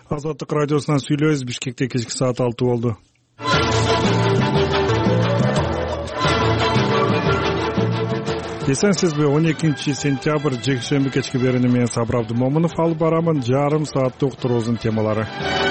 Азаттык радиосунан сүйлөбүз. Бишкекте кечки саат 6 болду. Эсенсизби? 12 сентябрь жекшемби кечки берини менен Сабыр Абдымомунов алып барамын. Жарым сааттык уктуруубуздун темалары.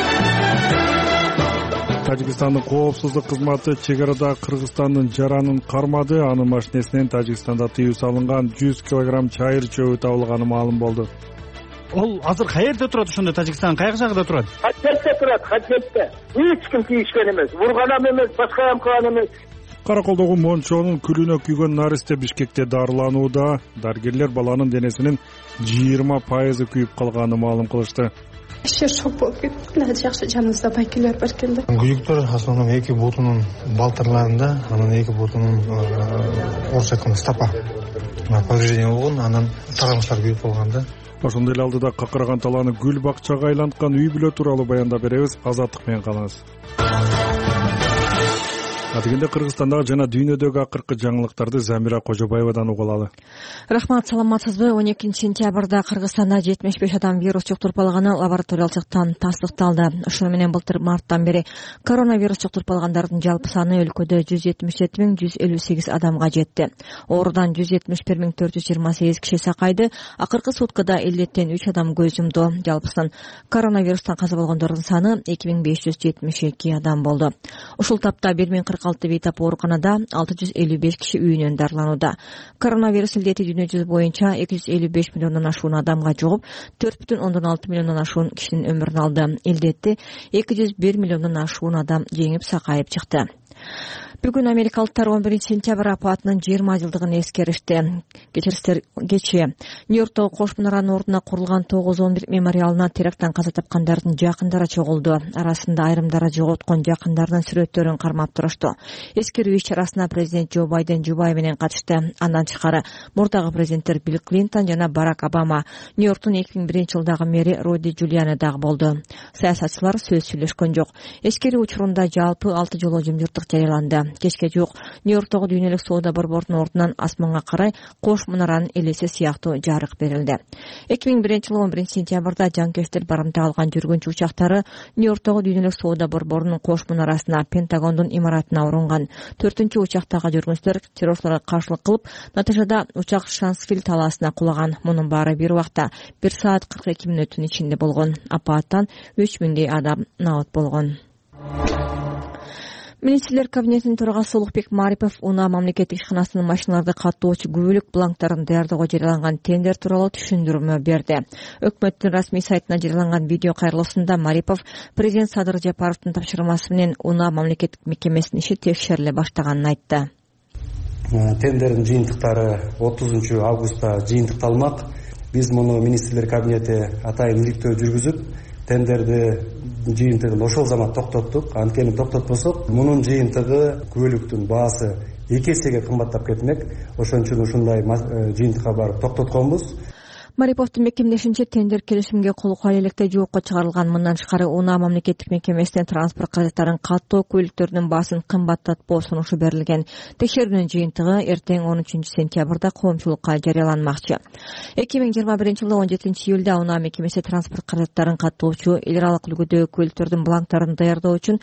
Тажикстандын коопсуздук кызматы чек арада Кыргызстандын жаранын кармады. Анын машинесинен Тажикстанда тыюу салынган 100 килограмм чайыр чөбү табылганы маалым болду. Ол азыр каерде турат? Ошондо Тажикстандын кайгы жагында турат? Хатчетте турат, хатчетте. Эч ким тийишкен эмес, урганам эмес, башка кылган эмес. Караколдогу Мончонун күлүнө күйгөн наристе Бишкекте дарыланууда. Дарыгерлер баланын денесинин 20% күйүп калганын маалым кылышты. Шок болуп кетти. Жакшы жаныбызда байкелер бар экен. Күйүктөр основном эки бутунун балтырларында, анан эки бутунун орус айтканда стопа повреждение болгон, анан тарамыштар күйүп калган да. Ошондой эле алдыда какыраган талааны гүл бакчага айланткан үй бүлө тууралуу баяндап беребиз. Азаттык менен калыңыз. Адегенде Кыргызстандагы жана дүйнөдөгү акыркы жаңылыктарды Замира Кожобаевадан угуп алалы. Рахмат, саламатсызбы? 12 сентябрда Кыргызстанда 75 адам вирус жуктуруп алганы лабораториялыктан тастыкталды. Ошону менен былтыр марттан бери коронавирус жуктуруп алгандардын жалпы саны өлкөдө 177.158 адамга жетти. Оорудан 171.428 киши сакайды. Акыркы суткада 50-3 адам көз жумду. Жалпысынан коронавирустан каза болгондордун саны 2572 адам болду. Ушул тапта 1046 бейтап ооруканада 655 киши үйүнөн дарыланууда. Коронавирус илдети дүйнө жүзү боюнча 255 миллиондон ашуун адамга жугуп, 4,6 миллиондон ашуун кишинин өмүрүн алды. Илдетти 201 миллиондон ашуун адам жеңип сакайып чыкты. Бүгүн америкалыктар 11 сентябрь апатынын 20 жылдыгын эскеришти. Кечээ Нью-Йорктогу Кош мунаранын ордуна курулган 911 мемориалына теракттан каза тапкандардын жакындары чогулду. Арасында айрымдары жоготкон жакындардын сүрөттөрүн кармап турушту. Эскерүү иш-чарасына президент Джо Байден жубайы менен катышты. Андан тышкары мурдагы президенттер Билл Клинтон жана Барак Обама, Нью-Йорктун 2001 жылдагы мэри Руди Джулиани дагы болду. Саясатчылар сөз сүйлөшкөн жок. Эскерүү учурунда жалпы 6 жолу жымжырттык жарыяланды. Кечке жук Нью-Йорктогу дүйнөлүк соода борборунун ордунан асманга карай Кош мунаранын элеси сыяктуу жарык берилди. 2001 жылы 11 сентябрда жанкештер барымта алган жүргүнчү учактары Нью-Йорктогу дүйнөлүк соода борборунун Кош мунарасына, Пентагондун имаратына урунган. 4-чү учактагы жүргүнчүлөр террорчуларга каршылык кылып, натыйжада учак Шансвилл талаасына кулаган. Мунун баары бир убакта 1 саат 42 мүнөттүн ичинде болгон. Апаттан 3000 адам набат болгон. Министрлер кабинетинин төрагасы Улукбек Марипов Унаа мамлекеттик ишканасынын машиналарды каттоочу күбөлүк бланктарын даярдоого жарыяланган тендер тууралуу түшүндүрмө берди. Өкмөттүн расмий сайтына жарыяланган видео кайрылуусунда Марипов президент Садыр Жапаровдун тапшырмасы менен Унаа мамлекеттик мекемесинин иши текшериле баштаганын айтты. Тендердин жыйынтыктары 30 августта жыйынтыкталмак. Биз муну министрлер кабинети атайын иликтөө жүргүзүп, тендерди жыйынтыгын ошол замат токтоттук. Анткени токтотпосок, мунун жыйынтыгы күбөлүктүн баасы 2 эсеге кымбаттап кетмек. Ошон үчүн ушундай жыйынтыкка барып токтотконбуз. Мариповдун мекемдешинче тендер келишимге кол коюла электе жоокко чыгарылган. Мындан тышкары Унаа мамлекеттик мекемесине транспорт каражаттарын каттоо, көлүктөрдүн баасын кымбаттатпоо сунушу берилген. Текшерүүнүн жыйынтыгы эртең 13 сентябрда коомчулукка жарыяланмакчы. 2021 жылы 17 июлда Унаа мекемеси транспорт каражаттарын каттоочу эл аралык үлгүдөгү көлүктөрдүн бланктарын даярдоо үчүн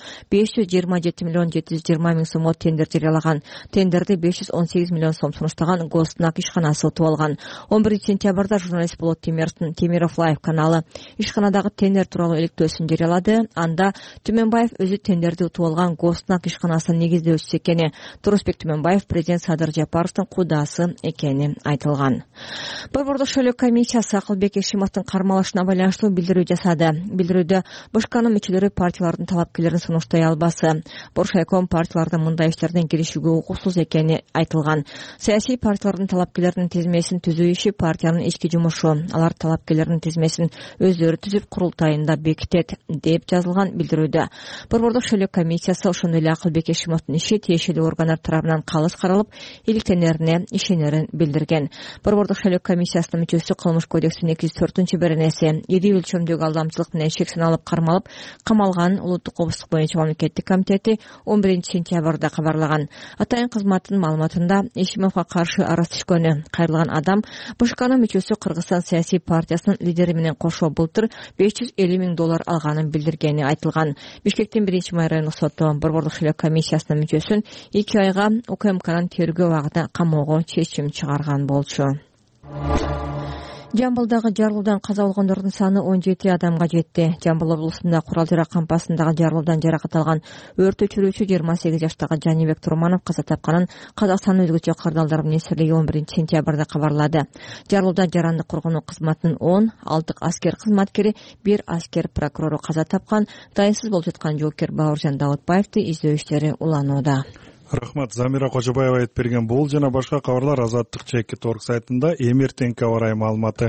527 миллион 720 миң сомго тендер жарыялаган. Тендерди 518 миллион сом сунуштаган Госнак ишканасы утуп алган. 11 сентябрда Болот Темиров Лайв каналы ишканадагы тендер тууралуу иликтөөсүн жарыялады. Анда Түмөнбаев өзү тендерди утуп алган Госнак ишканасын негиздөөчүсү экени, Турусбек Түмөнбаев президент Садыр Жапаровдун кудасы экени айтылган. Борбордук шөйлөк комиссиясы Акылбек Эшимовдун кармалышына байланыштуу билдирүү жасады. Билдирүүдө БШКнын мүчөлөрү партиялардын талапкерлерин сунуштай албасы, Боршайком партиялардын мындай иштерден киришүүгө укуксуз экени айтылган. Саясий партиялардын талапкерлеринин тизмесин түзүү иши партиянын ички жумушу. Алар талапкерлердин тизмесин өздөрү түзүп курултайында бекитет деп жазылган билдирүүдө. Борбордук шөйлөк комиссиясы ошондой эле Акылбек Эшимовдун иши тиешелүү органдар тарабынан калыс каралып, иликтенерине ишенерин билдирген. Борбордук шөйлөк комиссиясынын мүчөсү Кылмыш кодексинин 204 беренеси ири өлчөмдөгү алдамчылык менен шексин алып кармалып, камалган Улуттук коопсуздук боюнча мамлекеттик комитети 11 сентябрда кабарлаган. Атайын кызматтын маалыматында Эшимовго каршы арыз түшкөнү кайрылган адам БШКнын мүчөсү Кыргызстан саясий партиясынын лидери менен кошо былтыр $550,000 алганын билдиргени айтылган. Бишкектин 1-май райондук соту борбордук шайлоо комиссиясынын мүчөсүн 2 айга УКМКнын тергөө абагында камоого чечим чыгарган болчу. Жамбылдагы жарылуудан каза болгондордун саны 17 адамга жетти. Жамбыл облусунда Курал-Жарак кампасындагы жарылуудан жаракат алган өрт өчүрүүчү 28 жаштагы Жанибек Турманов каза тапканын Казакстан өзгөчө кардалдар министрлиги 11-сентябрда кабарлады. Жарылууда жарандык коргонуу кызматынын 10 алдык аскер кызматкери, 1 аскер прокурору каза тапкан. Дайынсыз болуп жаткан жоокер Бауыржан Даутбаевди издөө иштери уланууда. Рахмат. Замира Кожобаева айтып берген бул жана башка кабарлар Азаттык /Торг сайтында эмертеңке аба ырайы маалыматы.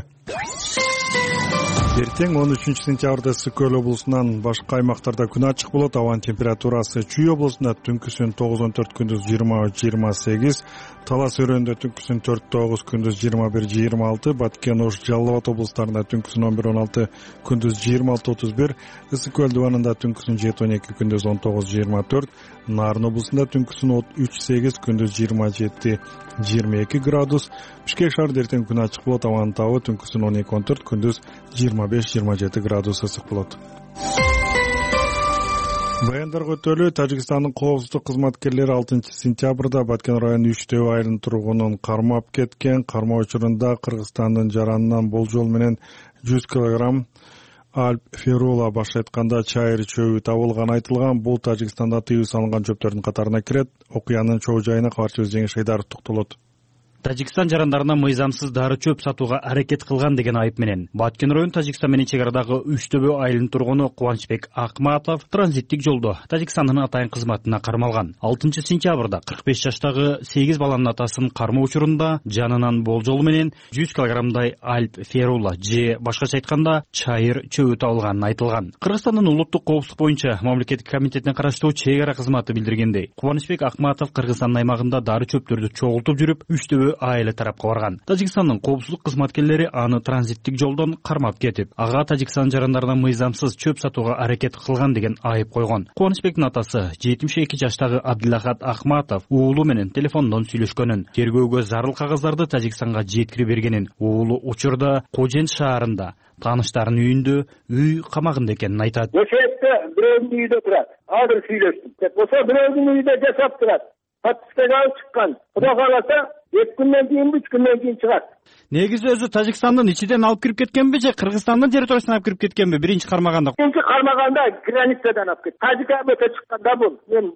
Эртең 13-сентябрда Ысык-Көл облусунан башка аймактарда күн ачык болот. Абанын температурасы Чүй облусунда түнкүсүн 9-14, күндүз 20-28, Талас өрөөнүндө түнкүсүн 4-9, күндүз 21-26, Баткен, Ош, Жалал Абад облустарында түнкүсүн 11-16, күндүз 26-31, Ысык-Көл дубанында түнкүсүн 7-12, күндүз 19-24, Нарын облусунда түнкүсүн 3-8, күндүз 27-22 градус. Бишкек шаарында эртең күн ачык болот. Абанын табы түнкүсүн 12-14, күндүз 25-27 градус ысык болот. Баяндарга өтөлү. Тажикстандын коопсуздук кызматкерлери 6-сентябрда Баткен районунун 3 айылынын тургунун кармап кеткен. Кармоо учурунда Кыргызстандын жаранынан болжол менен 100 кг Альп Ферула башка айтканда чайыр чөбү табылганы айтылган. Бул Тажикстанда тыюу салынган чөптөрдүн катарына кирет. Окуянын чоо жайына кабарчыбыз Жеңиш Айдаров токтолот. Тажикстан жарандарына мыйзамсыз дары чөп сатууга аракет кылган деген айып менен Баткен району Тажикстан менен чегарадагы 3 айылынын тургуну Кубанычбек Акматов транзиттик жолдо Тажикстандын атайын кызматына кармалган. 6-сентябрда 45 жаштагы 8 баланын атасын кармоо учурунда жанынан болжол менен 100 килограммдай Альп Ферула же башкача айтканда чайыр чөбү табылганын айтылган. Кыргызстандын улуттук коопсуздук боюнча мамлекеттик комитетине караштуу чегара кызматы билдиргендей, Кубанычбек Акматов Кыргызстандын аймагында дары чөптөрдү чогултуп жүрүп 3 айылы тарапка барган. Тажикстандын коопсуздук кызматкерлери аны транзиттик жолдон кармап кетип, ага Тажикстан жарандарына мыйзамсыз чөп сатууга аракет кылган деген айып койгон. Кубанычбектин атасы 72 жаштагы Абдулахат Ахматов уулу менен телефондон сүйлөшкөнүн, тергөөгө зарыл кагаздарды Тажикстанга жеткирип бергенин, уулу учурда Кожен шаарында тааныштарынын үйүндө үй камагында экенин айтат. Ошо жерде бирөөнүн үйүндө турат. Азыр сүйлөштүм. Ошо бирөөнүн үйүндө жашап турат. Подпискага алып чыккан. Кудай кааласа 2 күндөн кийин 3 күндөн кийин чыгат. Негизи өзү Тажикстандын ичинен алып кирип кеткенби же Кыргызстандын территориясынан алып кирип кеткенби? Биринчи кармаганда. Биринчи кармаганда границадан алып кетти. Тажикка өтө чыкканда бул мен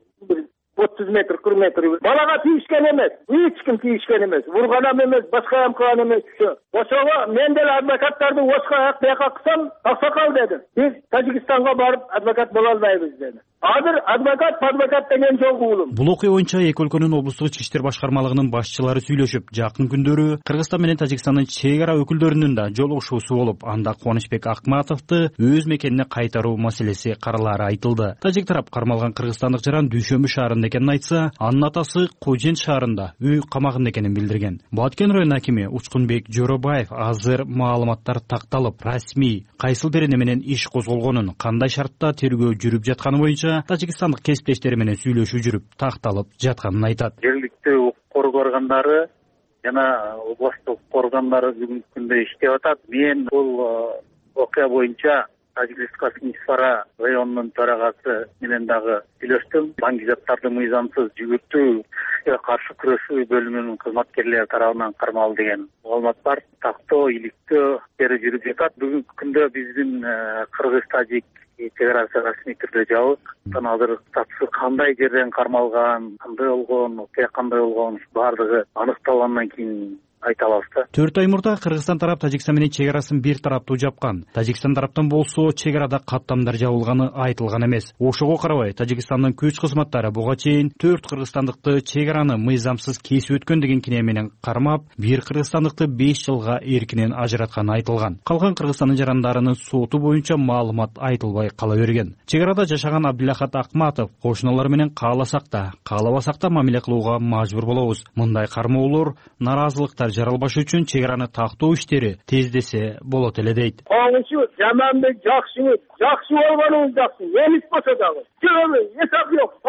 30 метр, 40 метр. Балага тийишкен эмес. Эч ким тийишкен эмес. Вурганам эмес, башка ям кылган эмес. Ошого мен деле адвокаттарды ошко ак бияка кылсам, аксакал дедим. Биз Тажикстанга барып адвокат боло албайбыз деди. Азыр адвокат деген жок уулум. Бул окуя боюнча эки өлкөнүн облустук ички иштер башкармалыгынын башчылары сүйлөшүп, жакын күндөрү Кыргызстан менен Тажикстандын чегара өкүлдөрүнүн да жолугушуусу болуп, анда Кубанычбек Акматовду өз мекенине кайтаруу маселеси каралаары айтылды. Тажик тарап кармалган кыргызстандык жаран Дүйшөмбү шаарында экенин айтса, анын атасы Кожен шаарында үй камагында экенин билдирген. Баткен районунун акими Учкунбек Жоробаев азыр маалыматтар такталып, расмий кайсыл берене менен иш козголгонун, кандай шартта тергөө жүрүп жатканы боюнча тажикстандык кесиптештери менен сүйлөшүү жүрүп, такталып жатканын айтат. Жергиликтүү укук органдары жана областтык укук органдары бүгүнкү күндө иштеп атат. Мен бул окуя боюнча Тажик Нисфара районунун төрагасы менен дагы сүйлөштүм. Баңгизаттарды мыйзамсыз жүгүртүүгө каршы күрөшүү бөлүмүнүн кызматкерлери тарабынан кармалды деген маалымат бар. Тактоо, иликтөө иштери жүрүп жатат. Бүгүнкү күндө биздин Кыргыз-Тажик чегарасы расмий түрдө жабык. Азыр статусу кандай жерден кармалган, кандай болгон, окуя кандай болгон баардыгы аныкталгандан кийин айта алабыз да. 4 ай мурда Кыргызстан тарап Тажикстан менен чегарасын бир тараптуу жапкан. Тажикстан тараптан болсо чегарада каттамдар жабылганы айтылган эмес. Ошого карабай Тажикстандын күч кызматтары буга чейин 4 кыргызстандыкты чегараны мыйзамсыз кесип өткөн деген кине менен кармап, бир кыргызстандыкты 5 жылга эркинен ажыратканы айтылган. Калган Кыргызстандын жарандарынын соту боюнча маалымат айтылбай кала берген. Чегарада жашаган Абдулахат Акматов кошуналар менен кааласак да, каалабасак да мамиле кылууга мажбур болобуз. Мындай кармоолор, наразылыктар жаралбашы үчүн чегараны тактоо иштери тездесе болот эле дейт. Коңушу жаманбек жакшы болгонуңуз жакшы, эмес болсо дагы. Эсап жок,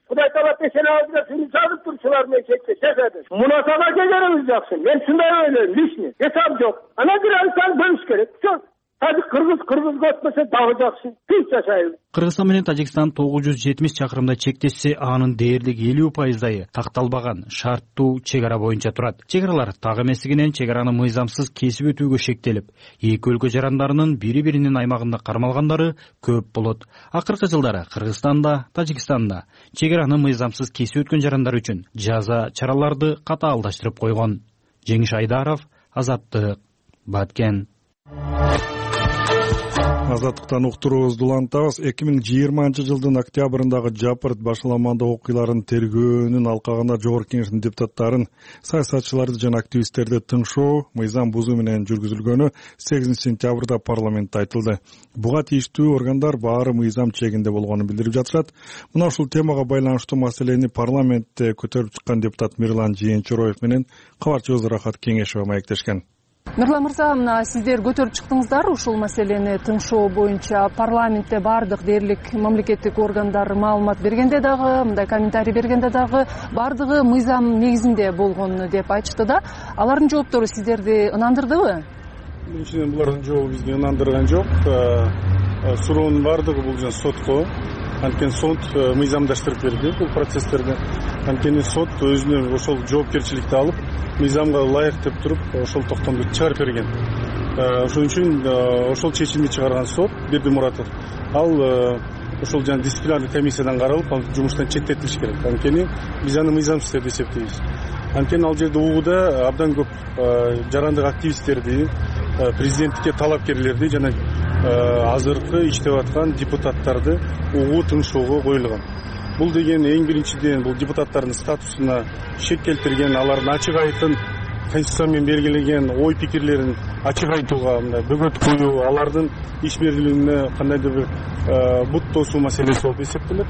Кудай таала пешене алдыга сени чагып турчулар менен чечешет. Мунасага келерибиз жакшы. Мен шундай ойлойм, лишний. Хесап жок. Ана границаны бөлүш керек. Всё. Тажик кыргызга өтмөсө дагы жакшы. Тынч жашайбыз. Кыргызстан менен Тажикстан 970 чакырымда чектешсе, анын дээрлик 50% такталбаган шарттуу чек ара боюнча турат. Чек аралар так эмесигинен чек араны мыйзамсыз кесип өтүүгө шектелип, эки өлкө жарандарынын бири-биринин аймагында кармалгандары көп болот. Акыркы жылдары Кыргызстанда, Тажикстанда чек араны мыйзамсыз кесип өткөн жарандар үчүн жаза чараларды катаалдаштырып койгон. Жеңиш Айдаров, Азаттык, Баткен. Азаттыктан уктуруубузду улантабыз. 2020-жылдын октябрындагы Жапырт башаламандык окуяларын тергөөнүн алкагында Жогорку Кеңештин депутаттарын, саясатчыларды жана активисттерди тыңшоо, мыйзам бузуу менен жүргүзүлгөнү 8 сентябрда парламентте айтылды. Буга тийиштүү органдар баары мыйзам чегинде болгонун билдирип жатышат. Мына ушул темага байланыштуу маселени парламентте көтөрүп чыккан депутат Мирлан Жээнчороев менен кабарчыбыз Рахат Кеңешова маектешкен. Мирлан мырза, мына сиздер көтөрүп чыктыңыздар ушул маселени тыңшоо боюнча. Парламентте бардык дээрлик мамлекеттик органдар маалымат бергенде дагы, мындай комментарий бергенде дагы бардыгы мыйзам негизинде болгон деп айтышты да. Алардын жооптору сиздерди ынандырдыбы? Биринчиден булардын жообу бизди ынандырган жок. Суроонун бардыгы бул жана сотко. Анткени сот мыйзамдаштырып берди бул процесстерди. Анткени сот өзүнө ошол жоопкерчиликти алып, мыйзамга ылайык деп туруп, ошол токтомду чыгарып берген. Ошон үчүн ошол чечимди чыгарган сот Бердимуратов, ал ошол жана дисциплинардык комиссиядан каралып, ал жумуштан четтетилиш керек. Анткени биз аны мыйзамсыз деп эсептейбиз. Анткени ал жерде УГУда абдан көп жарандык активисттерди, президенттикке талапкерлерди жана азыркы иштеп аткан депутаттарды УГУ тыңшоого коюлган. Бул деген эң биринчиден бул депутаттардын статусуна шек келтирген, алардын ачык айкын конституция менен белгилеген ой пикирлерин ачык айтууга, мындай бөгөт коюу, алардын иш берилүүнүнө кандайдыр бир бут тосуу маселеси болуп эсептелет.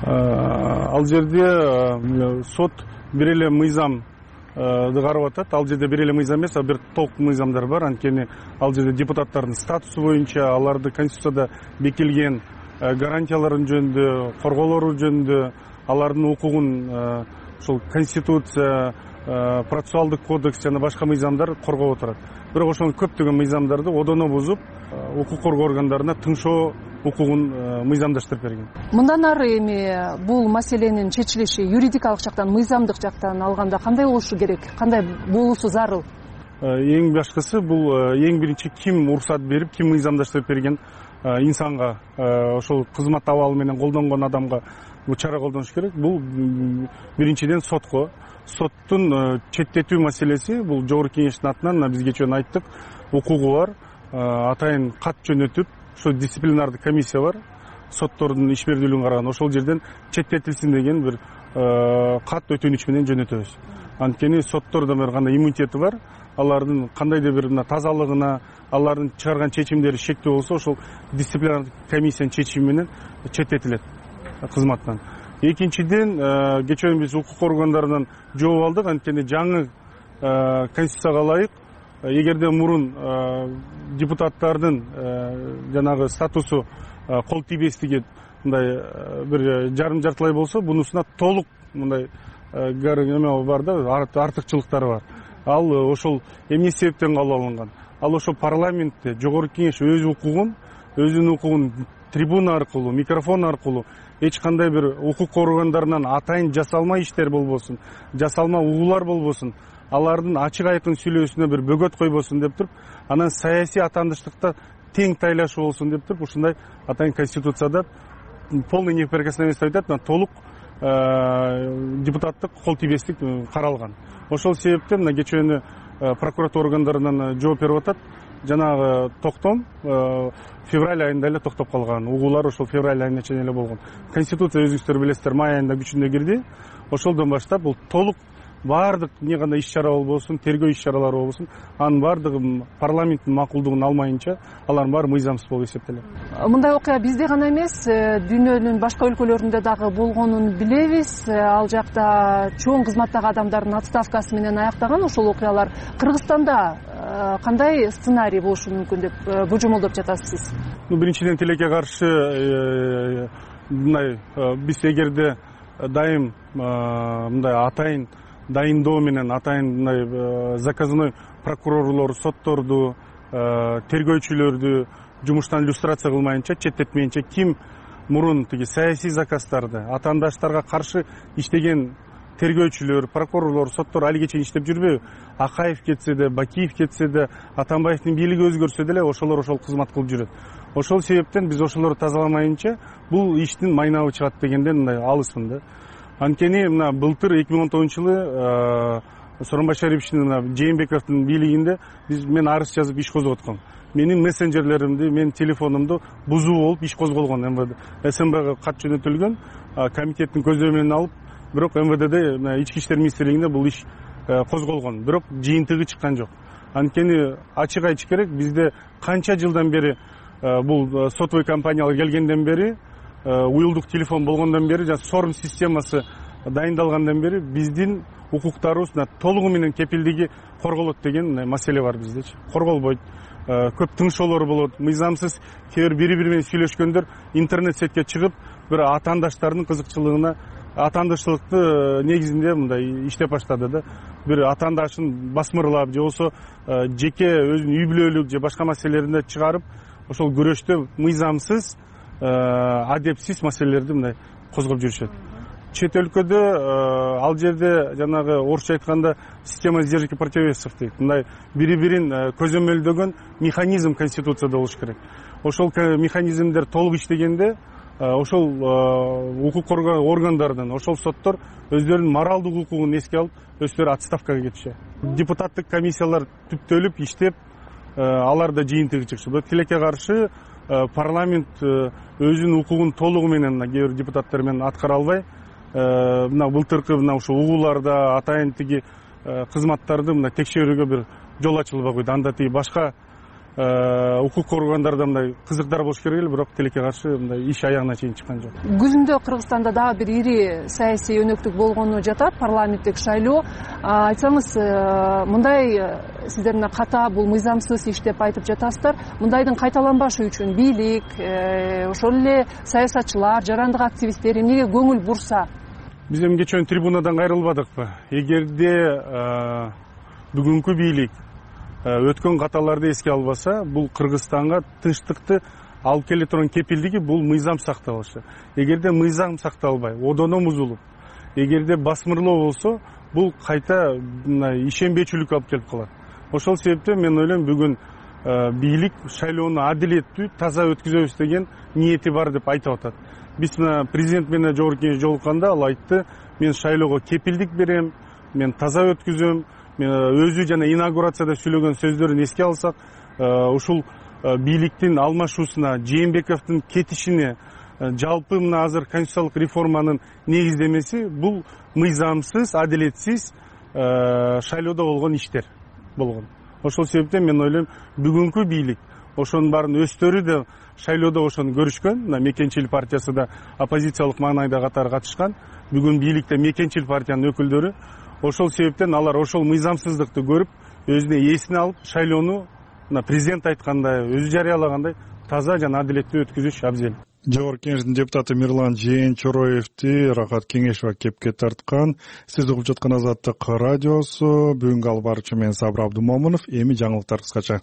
Ал жерде сот бир эле мыйзам карап атат. Ал жерде бир эле мыйзам эмес, бир толк мыйзамдар бар. Анткени ал жерде депутаттардын статусу боюнча, аларды конституцияда бекилген гарантияларын жөнүндө, корголору жөнүндө, алардын укугун ошол конституция, процессуалдык кодекс жана башка мыйзамдар коргоп отурат. Бирок ошонун көптөгөн мыйзамдарды одоно бузуп, укук коргоо органдарына тыңшоо укугун мыйзамдаштырып берген. Мындан ары эми бул маселенин чечилиши юридикалык жактан, мыйзамдык жактан алганда кандай болушу керек? Кандай болуусу зарыл? Эң башкысы бул эң биринчи ким уруксат берип, ким мыйзамдаштырып берген инсанга, ошол кызмат абалы менен колдонгон адамга бул чара колдонуш керек. Бул биринчиден сотко. Соттун четтетүү маселеси бул Жогорку Кеңештин атынан бизге чөөн айттык, укугу бар. Атайын кат жөнөтүп, ошо дисциплинардык комиссия бар. Соттордун иш берилүүнүн караган, ошол жерден четтетилсин деген бир кат өтүнүч менен жөнөтөбүз. Анткени соттордо бир кандай иммунитети бар. Алардын кандайдыр бир тазалыгына, алардын чыгарган чечимдери шектүү болсо, ошол дисциплинардык комиссиянын чечими менен четтетилет кызматтан. Экинчиден, кечээ биз укук органдарынан жооп алдык. Анткени жаңы конституцияга ылайык, эгерде мурун депутаттардын жанагы статусу кол тийбестиги мындай бир жарым-жартылай болсо, бунусуна толук мындай эме бар да, артыкчылыктары бар. Ал ошол эмне себептен кабыл алынган? Ал ошол парламентте Жогорку Кеңеш өзүнүн укугун трибуна аркылуу, микрофон аркылуу эч кандай бир укук органдарынан атайын жасалма иштер болбосун, жасалма угуулар болбосун, алардын ачык айкын сүйлөөсүнө бир бөгөт койбосун деп туруп, анан саясий атандыштыкта тең тайлашуу болсун деп туруп, ушундай атайын конституцияда полный неприкосновенность айтат, толук депутаттык кол тийбестик каралган. Ошол себептен мына кечээ прокуратура органдарынан жооп берип атат. Жанагы токтом февраль айында эле токтоп калган. Угуулар ошол февраль айына чейин эле болгон. Конституция өзүңүздөр билесиздер, май айында күчүнө кирди. Ошолдон баштап бул толук баардык эмне кандай иш-чара болбосун, тергөө иш-чаралары болбосун, анын баардыгы парламенттин макулдугун алмайынча, алардын баары мыйзамсыз болуп эсептелет. Мындай окуя бизде гана эмес, дүйнөнүн башка өлкөлөрүндө дагы болгонун билебиз. Ал жакта чоң кызматтагы адамдардын отставкасы менен аяктаган ошол окуялар. Кыргызстанда кандай сценарий болушу мүмкүн деп божомолдоп жатасыз сиз? Биринчиден тилекке каршы мындай биз эгерде дайым мындай атайын дайындоо менен атайын мындай заказной прокурорлор, сотторду, тергөөчүлөрдү жумуштан иллюстрация кылмайынча, четтетмейинче ким мурун тиги саясий заказдарды атаандаштарга каршы иштеген тергөөчүлөр, прокурорлор, соттор али чейин иштеп жүрбөйбү? Акаев кетсе да, Бакиев кетсе да, Атамбаевдин бийлиги өзгөрсө деле ошолор ошол кызмат кылып жүрөт. Ошол себептен биз ошолорду тазаламайынча бул иштин майнабы чыгат дегенден мындай алысмын да. Анткени мына былтыр 2010-жылы Сооронбай Шариповичтин мына Жээнбековдун бийлигинде мен арыз жазып иш козготком. Менин мессенджерлеримди, менин телефонумду бузуу болуп иш козголгон МВД. СМБга кат жөнөтүлгөн, комитеттин көзөмөлүнө алып, бирок МВДде ички иштер министрлигинде бул иш козголгон. Бирок жыйынтыгы чыккан жок. Анткени ачык айтыш керек, бизде канча жылдан бери бул сотовый компаниялар келгенден бери, уюлдук телефон болгондон бери, СОРМ системасы дайындалгандан бери биздин укуктарыбыз толугу менен кепилдиги корголот деген маселе бар биздечи. Корголбойт. Көп тыңшоолор болот, мыйзамсыз кээ бир бири менен сүйлөшкөндөр интернет сетке чыгып, бир атаандаштардын кызыкчылыгына, атаандашчылыкты негизинде мындай иштеп баштады да. Бир атаандашын басмырлап, же болсо жеке өзүнүн үй бүлөлүк же башка маселелеринде чыгарып, ошол күрөштө мыйзамсыз, адепсиз маселелерди мындай козгоп жүрүшөт. Чет өлкөдө ал жерде жанагы орусча айтканда система сдержек и противовесов дейт. Мындай бири-бирин көзөмөлдөгөн механизм конституцияда болуш керек. Ошол механизмдер толук иштегенде ошол укук органдардын, ошол соттор өздөрүнүн моралдык укугун эске алып, өздөрү отставкага кетишет. Депутаттык комиссиялар түптөлүп иштеп, алар да жыйынтыгы чыкшы. Бул тилекке каршы парламент өзүнүн укугун толугу менен кээ бир депутаттар менен аткара албай, мына былтыркы мына ушул угууларда атайын тиги кызматтарды мына текшерүүгө бир жол ачылбай койду. Анда тиги башка укук органдарда мындай кызыктар болуш керек эле, бирок тилекке каршы мындай иш аягына чейин чыккан жок. Күзүндө Кыргызстанда дагы бир ири саясий өнөктүк болгону жатат, парламенттик шайлоо. Айтсаңыз, мындай сиздер мына ката бул мыйзамсыз иш деп айтып жатасыздар. Мындайдын кайталанбашы үчүн бийлик, ошол эле саясатчылар, жарандык активисттер эмнеге көңүл бурса? Биз эми кечээ трибунадан кайрылбадыкпы? Эгерде бүгүнкү бийлик өткөн каталарды эске албаса, бул Кыргызстанга тынчтыкты алып келе турган кепилдиги бул мыйзам сакталышы. Эгерде мыйзам сакталбай, одоно бузулуп, эгерде басмырлоо болсо, бул кайта ишенбечүлүк алып келип калат. Ошол себептен мен ойлойм, бүгүн бийлик шайлоону адилеттүү, таза өткүзөбүз деген ниети бар деп айтып атат. Биз президент менен жогорку кеңеш жолукканда ал айтты, мен шайлоого кепилдик берем, мен таза өткүзөм. Өзү жана инаугурацияда сүйлөгөн сөздөрүн эске алсак, ушул бийликтин алмашуусуна, Жээнбековдун кетишине, жалпы мына азыр конституциялык реформанын негиздемеси бул мыйзамсыз, адилетсиз шайлоодо болгон иштер болгон. Ошол себептен мен ойлойм, бүгүнкү бийлик ошонун баарын өздөрү да шайлоодо ошону көрүшкөн, Мекенчил партиясы да оппозициялык маанайда катары катышкан. Бүгүн бийликте Мекенчил партиянын өкүлдөрү. Ошол себептен алар ошол мыйзамсыздыкты көрүп, өзүнө эсине алып, шайлоону президент айткандай, өзү жарыялагандай таза жана адилеттүү өткүзүш абзел. Жогорку кеңештин депутаты Мирлан Жээнчороевди Рахат Кеңешова кепке тарткан. Сиз угуп жаткан Азаттык радиосу. Бүгүнкү алып баруучу мен Сабыр Абдумомунов. Эми жаңылыктар кыскача.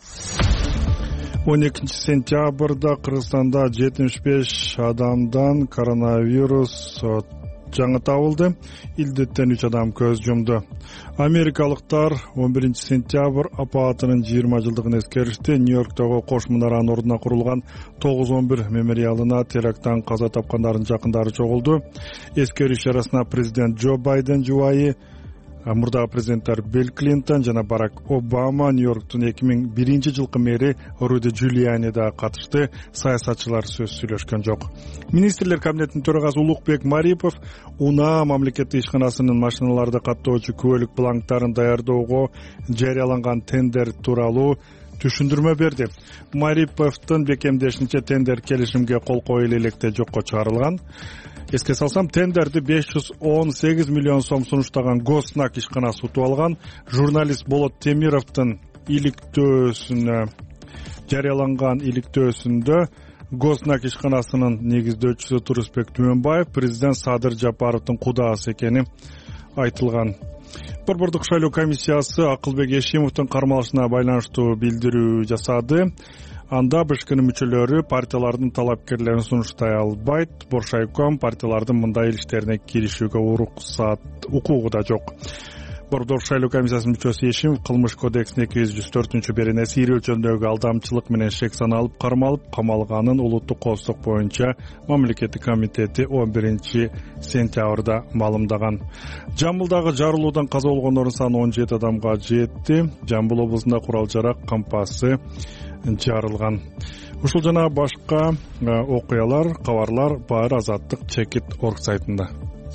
12 сентябрда Кыргызстанда 75 адамдан коронавирус жаңы табылды. Илдеттен 3 адам көз жумду. Америкалыктар 11 сентябрь апаатынын 20 жылдыгын эскеришти. Нью-Йорктогу Кош мунаранын ордуна курулган 911 мемориалына теракттан каза тапкандардын жакындары чогулду. Эскериш арасында президент Джо Байден жубайы, мурдагы президенттер Билл Клинтон жана Барак Обама, Нью-Йорктун 2001 жылкы мэри Руди Джулиани да катышты. Саясатчылар сөз сүйлөшкөн жок. Министрлер кабинетинин төрагасы Улукбек Марипов УНА мамлекеттик ишканасынын машиналарды каттоочу күбөлүк бланктарын даярдоого жарыяланган тендер тууралуу түшүндүрмө берди. Мариповдун бекемдешинче тендер келишимге кол коюлуп электе жокко чыгарылган. Эске салсам, тендерди 518 миллион сом сунуштаган Госнак ишканасы утуп алган. Журналист Болот Темировдун иликтөөсүнө жарыяланган иликтөөсүндө Госнак ишканасынын негиздөөчүсү Турусбек Түмөнбаев президент Садыр Жапаровдун кудасы экени айтылган. Борбордук шайлоо комиссиясы Акылбек Эшимовдун кармалышына байланыштуу билдирүү жасады. Анда БШКнын мүчөлөрү партиялардын талапкерлерин сунуштай албайт. Боршайком партиялардын мындай иштерине киришүүгө укугу да жок. Борбордук шайлоо комиссиясынын мүчөсү Эшимов кылмыш кодексинин 204-беренеси ирүү жөнүндөгү алдамчылык менен шек саналып кармалып камалганын улуттук коопсуздук боюнча мамлекеттик комитети 11-сентябрда маалымдаган. Жамбылдагы жарылуудан каза болгондордун саны 17 адамга жетти. Жамбыл облусунда курал-жарак кампасы жарылган. Ушул жана башка окуялар, кабарлар баары Азаттык Чекит орг сайтында.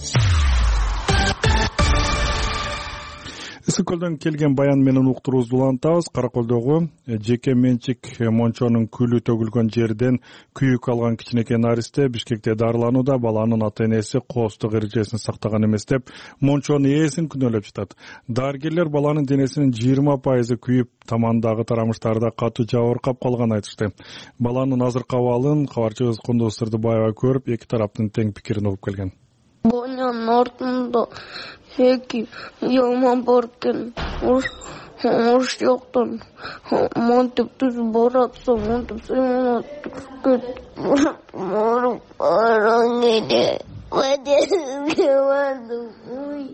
Ысык көлдөн келген баян менен уктуруубузду улантабыз. Каракөлдөгү жеке менчик мончонун күлү төгүлгөн жерден күйүк алган кичинекей наристе Бишкекте дарыланууда. Баланын ата-энеси коопсуздук эрежесин сактаган эмес деп мончонун ээсин күнөөлөп жатат. Дарыгерлер баланын денесинин 20% күйүп, тамандагы тарамыштарда катуу жабыркап калганын айтышты. Баланын азыркы абалын кабарчыбыз Кундуз Сырдыбаева көрүп, эки тараптын тең пикирин угуп келген. Бонян ортунда эки яман бар экен. Ош жактан монтип түз баратса, монтип сыймана кет. Марып бараң эле. Бадеске бардым.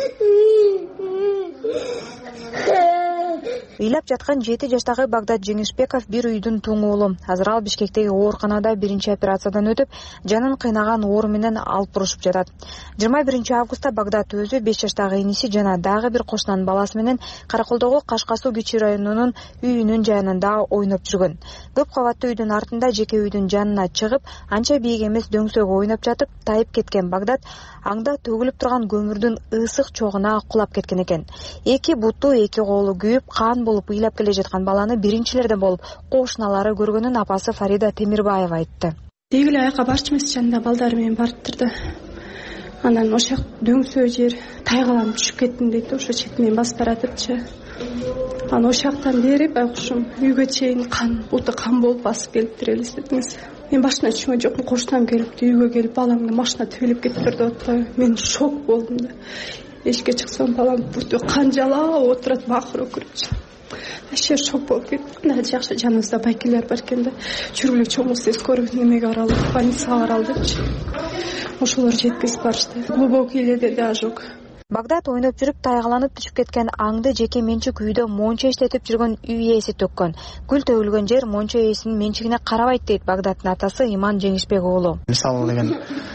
ыйлап жаткан 7 жаштагы Багдат Жеңишбеков бир үйдүн туң уулу. Азыр ал Бишкектеги ооруканада биринчи операциядан өтүп, жанын кыйнаган оору менен алып бурушуп жатат. 21 августта Багдат өзү 5 жаштагы иниси жана дагы бир кошунанын баласы менен Караколдогу Кашкасуу Кичи районунун үйүнүн жанында ойноп жүргөн. Көп кабаттуу үйдүн артында жеке үйдүн жанына чыгып, анча бийик эмес дөңсөөгө ойноп жатып, тайып кеткен Багдат аңда төгүлүп турган көмүрдүн ысык чогуна кулап кеткен экен. Эки буту, эки колу күйүп, кан болуп ыйлап келе жаткан баланы биринчилерден болуп кошуналары көргөнүн апасы Фарида Темирбаева айтты. Деги эле аяка барчу эмес, жанында балдары менен барыптыр. Анан ошо дөңсөө жер тайгаланып түшүп кеттим дейт, ошо четинен басып баратыпчы. Анан ошол жактан бери байкушум үйгө чейин кан, буты кан болуп басып келиптир элестетиңиз. Мен башына түшүнгөн жокмун, кошунам келип, үйгө келип, баламды машина төгүлүп кетиптир деп атпайбы. Мен шок болдум да. Эшикке чыксам, балам буту кан жалап отурат, бакыр өкүрүп. Вообще шок болуп кеттим. Мына жакшы жаныбызда байкелер бар экен да. Жүргүлө чоңуз скорый немеге аралып, больницага аралдычы. Ошолор жеткизип барышты. Глубокий эле да жок. Багдат ойноп жүрүп тайгаланып түшүп кеткен аңды жеке менчик үйдө мончо иштетип жүргөн үй ээси төккөн. Күл төгүлгөн жер мончо ээсинин менчигине карабайт дейт Багдаттын атасы Иман Жеңишбек уулу. Мисалы деген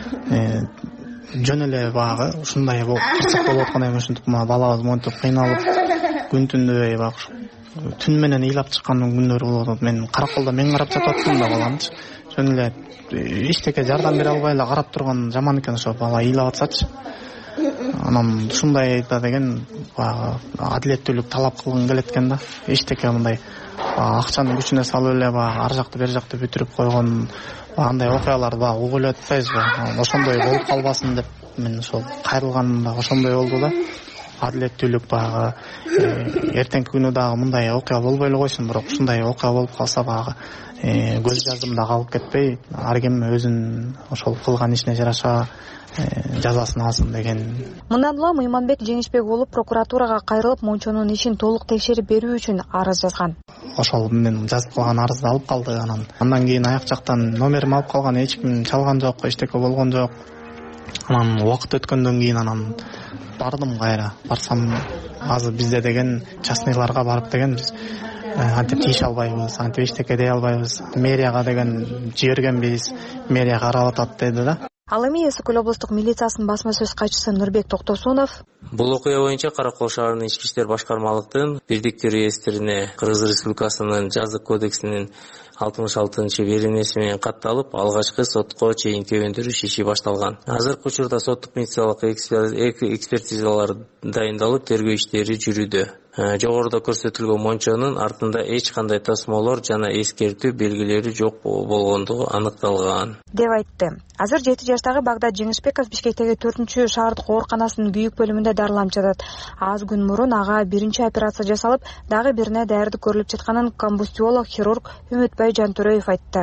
жөн эле багы ушундай болуп кырсык болуп аткан эми ушинтип балабыз монтип кыйналып күн түндү багы түн менен ыйлап чыккан күндөр болуп атат. Мен Караколдо мен карап жататтым да баламчы. Жөн эле эчтеке жардам бере албай эле карап турган жаман экен, ошо бала ыйлап атсачы. Анан ушундайда деген баягы адилеттүүлүк талап кылгым келет экен да. Эчтеке мындай акчаны күчүнө салып эле баягы ар жакты бер жакты бүтүрүп койгон андай окуяларды баягы угуп эле атпайбызбы. Ошондой болуп калбасын деп мен ошол кайрылганым да ошондой болду да. Адилеттүүлүк баягы эртеңки күнү дагы мындай окуя болбой эле койсун, бирок ушундай окуя болуп калса баягы көз жаздымда калып кетпей, ар ким өзүнүн ошол кылган ишине жараша жазасын алсын деген. Мындан улам Иманбек Жеңишбек уулу прокуратурага кайрылып, мончонун ишин толук текшерип берүү үчүн арыз жазган. Ошол мен жазып калган арызды алып калды. Андан кийин аяк жактан номерин алып калган, эч ким чалган жок, эчтеке болгон жок. Анан убакыт өткөндөн кийин анан бардым кайра. Барсам азыр бизде деген частныйларга барып деген биз антип тийише албайбыз, антип эчтеке дей албайбыз. Мэрияга деген жибергенбиз, мэрия карап атат деди да. Ал эми Ысык көл облустук милициясынын басма сөз катчысы Нурбек Токтосунов бул окуя боюнча Каракол шаарынын ички иштер башкармалыктын бирдиктүү реестрине Кыргыз Республикасынын жазык кодексинин 66-беренеси менен катталып, алгачкы сотко чейинки өндүрүш иши башталган. Азыркы учурда соттук медициналык экспертизалар дайындалып, тергөө иштери жүрүүдө. Жогоруда көрсөтүлгөн мончонун артында эч кандай тосмолор жана эскертүү белгилери жок болгондугу аныкталган деп айтты. Азыр 7 жаштагы Багдат Жеңишбеков Бишкектеги 4-шаардык ооруканасынын күйүк бөлүмүндө дарыланып жатат. Аз күн мурун ага биринчи операция жасалып, дагы бирине даярдык көрүлүп жатканын комбустиолог хирург Үмүтбай Жантөрөев айтты.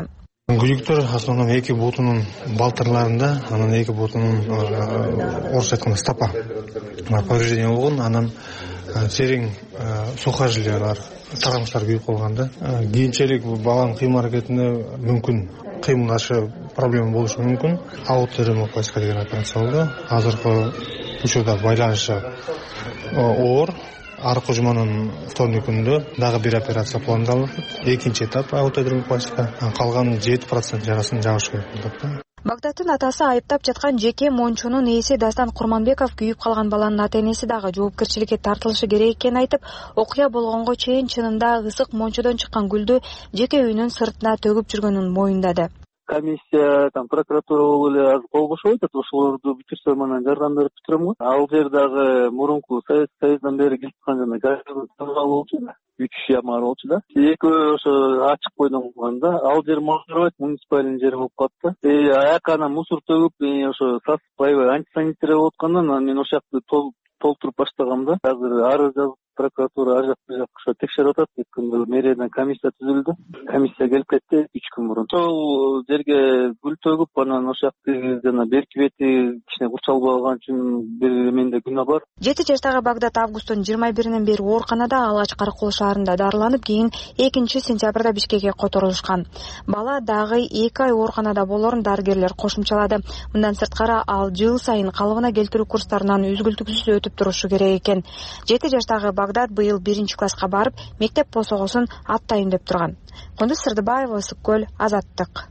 Күдүктөр основном эки бутунун балтырларында, анан эки бутунун орусча айтканда стопа повреждение болгон, анан терең сухожилия бар, тармактар күйүп калган да. Кийинчерээк баланын кыймыл аракетинде мүмкүн кыймылдашы проблема болушу мүмкүн. Аутеремопатика деген операция болду. Азыркы учурда байланышы оор. Аркы жуманын вторник күнүндө дагы бир операция пландалып, экинчи этап аутодермопатика. Калган 7% жарасын жабыш керек болот. Багдаттын атасы айыптап жаткан жеке мончунун ээси Дастан Курманбеков күйүп калган баланын ата-энеси дагы жоопкерчиликке тартылышы керек экенин айтып, окуя болгонго чейин чынында ысык мончодон чыккан гүлдү жеке үйүнүн сыртына төгүп жүргөнүн моюндады. Комиссия, прокуратура болуп эле азыр кол бошобойт, ошолорду бүтүрсөм анан жардам берип бүтүрөм го. Ал жер дагы мурунку Союздан бери келип аткан жана газдын болчу да. 3 ямар болчу да. Экөө ошо ачык бойдон калганда, ал жер мажырбайт, муниципальный жер болуп калды. Аяка мусор төгүп, ошо сасып аябай антисанитария болуп аткандан мен ошол жакты толтуруп баштагам да. Азыр арыз жазып прокуратура ар жак бу жак ошо текшерип атат. Өткөндө мэриядан комиссия түзүлдү. Комиссия келип кетти 3 күн мурун. Ошол жерге гүл төгүп, анан ошол жакты жана берки бети кичине курчалып алган үчүн бир менде күнөө бар. 7 жаштагы Багдат августтун 21-инен бери ооруканада, алгач Каракол шаарында дарыланып, кийин 2-сентябрда Бишкекке которулушкан. Бала дагы 2 ай ооруканада болорун дарыгерлер кошумчалады. Мындан сырткары ал жыл сайын калыбына келтирүү курстарынан үзгүлтүксүз өтүп турушу керек экен. 7 жаштагы Багдат быйыл 1-класска барып, мектеп посогосун аттайын деп турган. Кондуз Сырдыбаева, Ысык көл, Азаттык.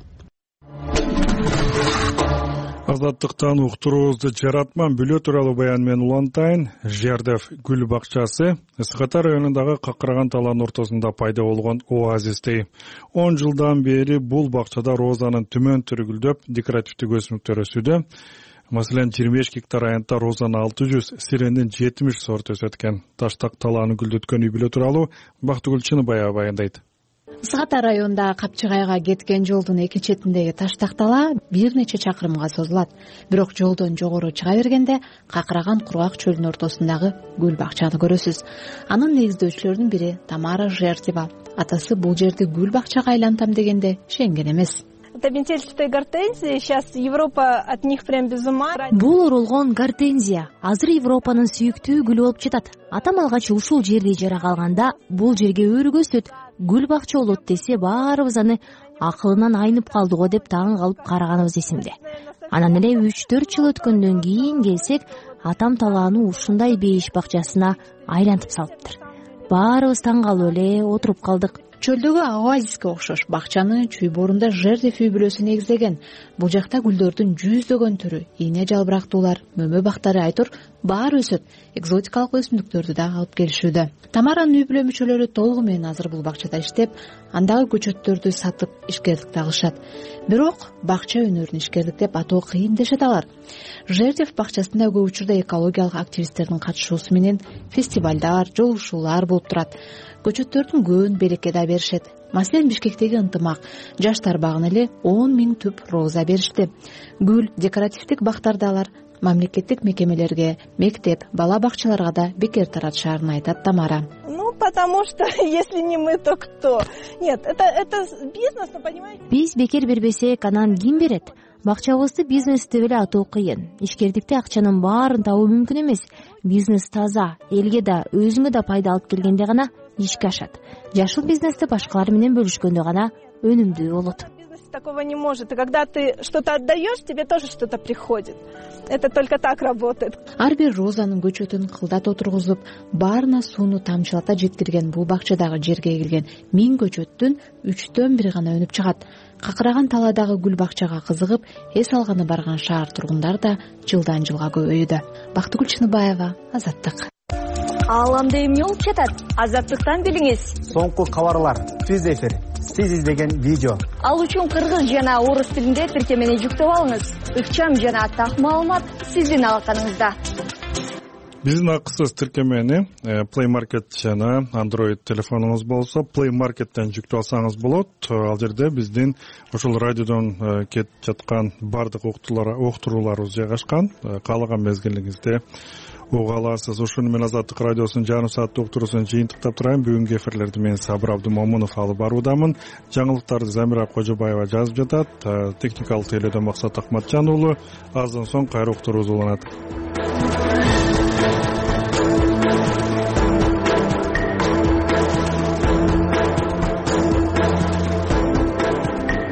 Азаттыктан уктуруубузду жаратман бүлө тууралуу баян менен улантайын. Жердев гүл бакчасы Ысык Ата районундагы Какыраган талаанын ортосунда пайда болгон оазистей. 10 жылдан бери бул бакчада розанын түмөн түрү гүлдөп, декоративдик өсүмдүктөр өсүүдө. Маселен, 25 гектар аянтта розаны 600, сирендин 70 сорт өсөт экен. Таштак талааны гүлдөткөн үй бүлө тууралуу Бактыгүл Чыныбаева баяндайт. Ысык Ата районунда Капчыгайга кеткен жолдун эки четиндеги таштак талаа бир нече чакырымга созулат. Бирок жолдон жогору чыга бергенде Какыраган кургак чөлүнүн ортосундагы гүл бакчаны көрөсүз. Анын негиздөөчүлөрүнүн бири Тамара Жердева. Атасы бул жерди гүл бакчага айлантам дегенде ишенген эмес. Это метельчатые гортензии, сейчас Европа от них прям без ума. Бул оролгон гортензия азыр Европанын сүйүктүү гүлү болуп жатат. Атам алгач ушул жерди ижарага алганда бул жерге өрүгө өсөт, гүл бакча болот десе баарыбыз аны акылынан айнып калдыго деп таң калып караганыбыз эсимде. Анан эле 3-4 жыл өткөндөн кийин келсек, атам талааны ушундай бейиш бакчасына айлантып салыптыр. Баарыбыз таң калып эле отуруп калдык. Чөлдөгү оазиске окшош бакчаны чүй борунда Жердев үй бүлөсү негиздеген. Бул жакта гүлдөрдүн жүздөгөн түрү, ийне жалбырактуулар, мөмө бактары айтор баары өсөт. Экзотикалык өсүмдүктөрдү дагы алып келишүүдө. Тамаранын үй бүлө мүчөлөрү толугу менен азыр бул бакчада иштеп, андагы көчөттөрдү сатып ишкерликти алышат. Бирок бакча өнөрүн ишкерлик деп атоо кыйын дешет алар. Жердев бакчасында көп учурда экологиялык активисттердин катышуусу менен фестивалдар, жолугушуулар болуп турат. Көчөттөрдүн көбүн белекке да беришет. Маселен, Бишкектеги ынтымак жаштар багына эле 10 000 түп роза беришти. Гүл, декоративдик бактарды алар мамлекеттик мекемелерге, мектеп, бала бакчаларга да бекер таратышаарын айтат Тамара. Потому что если не мы, то кто? Нет, это бизнес, но понимаете? Биз бекер бербесек, анан ким берет? Бакчабызды бизнес деп эле атоо кыйын. Ишкердикте акчанын баарын табуу мүмкүн эмес. Бизнес таза, элге да, өзүңө да пайда алып келгенде гана ишке ашат. Жашыл бизнести башкалар менен бөлүшкөндө гана өнүмдүү болот. Такого не может. И когда ты что-то отдаешь, тебе тоже что-то приходит. Это только так работает. Ар бир розанын көчөтүн кылдат отургузуп, баарына сууну тамчылата жеткирген бул бакчадагы жерге эгилген 1000 көчөттүн 3төн 1 гана өнүп чыгат. Какыраган талаадагы гүл бакчага кызыгып, эс алганы барган шаар тургундары да жылдан жылга көбөйүүдө. Бактыгүл Чыныбаева, Азаттык. Ааламда эмне болуп жатат? Азаттыктан билиңиз. Соңку кабарлар, түз эфир, сиз издеген видео. Ал үчүн кыргыз жана орус тилинде тиркемени жүктөп алыңыз. Ыкчам жана так маалымат сиздин алаканыңызда. Биздин акысыз тиркемени Play Market жана Android телефонуңуз болсо Play Market'тен жүктөп алсаңыз болот. Ал жерде биздин ошол радиодон кетип жаткан бардык уктурууларыбыз жайгашкан. Каалаган мезгилиңизде уга аласыз. Ушуну менен Азаттык радиосунун жарым сааттык уктуруусун жыйынтыктап турайын. Бүгүнкү эфирлерди мен Сабыр Абдымомунов алып баруудамын. Жаңылыктарды Замира Кожобаева жазып жатат. Техникалык тейлөөдөн Максат Акматжан уулу. Аздан соң кайра уктуруубуз уланат.